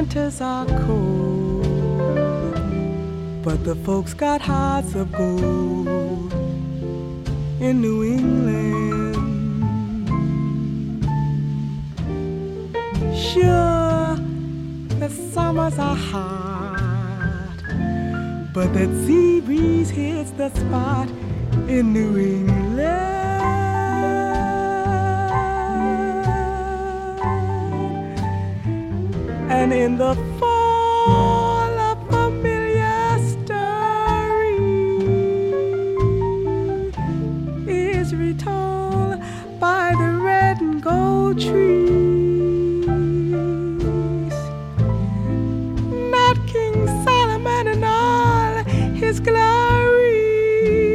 winters are cold, but the folks got hearts of gold in New England. Sure, the summers are hot, but that sea breeze hits the spot in New England. And in the fall, a familiar story is retold by the red and gold tree.